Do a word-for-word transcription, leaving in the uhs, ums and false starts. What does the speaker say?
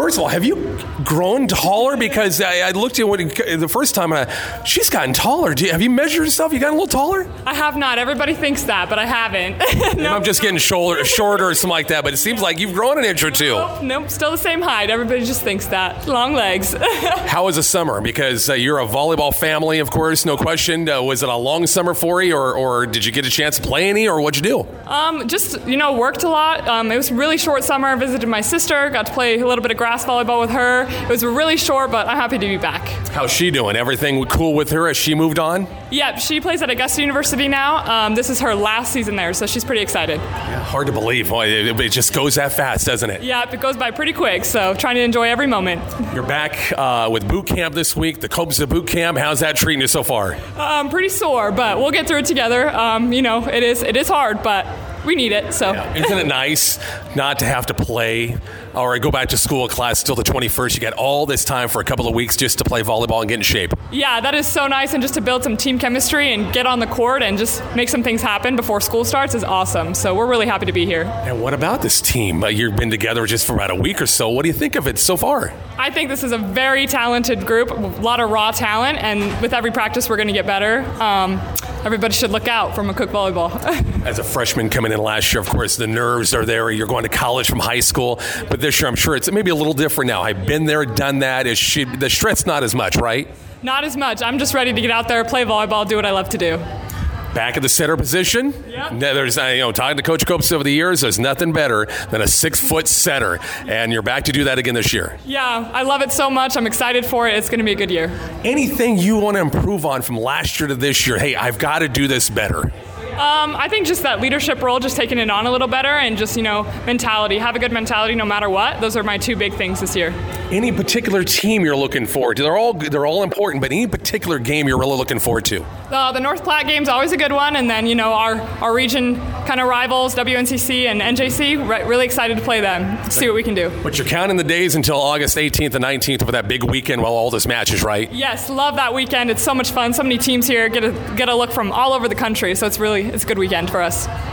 First of all, have you grown taller? Because I, I looked at you the first time, and I, she's gotten taller. Do you, have you measured yourself? You gotten a little taller? I have not. Everybody thinks that, but I haven't. No. I'm just getting shoulder, shorter or something like that, but it seems like you've grown an inch or two. Nope, nope, still the same height. Everybody just thinks that. Long legs. How was the summer? Because uh, you're a volleyball family, of course, no question. Uh, was it a long summer for you, or, or did you get a chance to play any, or what'd you do? Um, just, you know, worked a lot. Um, it was a really short summer. I visited my sister, got to play a little bit of grass volleyball with her. It was really short, but I'm happy to be back. How's she doing? Everything cool with her? Has she moved on? Yeah, she plays at Augusta University now. Um, this is her last season there, so she's pretty excited. Yeah, hard to believe. Boy, it, it just goes that fast, doesn't it? Yeah, it goes by pretty quick, so trying to enjoy every moment. You're back uh, with boot camp this week, the Copes boot camp. How's that treating you so far? Um, pretty sore, but we'll get through it together. Um, you know, it is it is hard, but we need it. So yeah. Isn't it nice not to have to play or go back to school class till the twenty-first? You got all this time for a couple of weeks just to play volleyball and get in shape. Yeah, that is so nice, and just to build some team chemistry and get on the court and just make some things happen before school starts is awesome. So we're really happy to be here. And what about this team? Uh, you've been together just for about a week or so. What do you think of it so far? I think this is a very talented group, a lot of raw talent, and with every practice we're going to get better. Um, everybody should look out for McCook Volleyball. As a freshman coming in last year, of course, the nerves are there. You're going to college from high school, but this year I'm sure it's maybe a little different now. I've been there, done that. Is she, the stress not as much, right? Not as much. I'm just ready to get out there, play volleyball, do what I love to do. Back at the center position. Yep. There's, you know, talking to Coach Copes over the years, there's nothing better than a six-foot center, and you're back to do that again this year. Yeah, I love it so much. I'm excited for it. It's going to be a good year. Anything you want to improve on from last year to this year? Hey, I've got to do this better. Um, I think just that leadership role, just taking it on a little better, and just, you know, mentality. Have a good mentality no matter what. Those are my two big things this year. Any particular team you're looking forward to? They're all they're all important, but any particular game you're really looking forward to? Uh, the North Platte game's always a good one, and then, you know, our, our region kind of rivals, W N C C and N J C, re- really excited to play them, see what we can do. But you're counting the days until August eighteenth and nineteenth for that big weekend while all this matches, right? Yes, love that weekend. It's so much fun. So many teams here, get a, get a look from all over the country, so it's really it's a good weekend for us.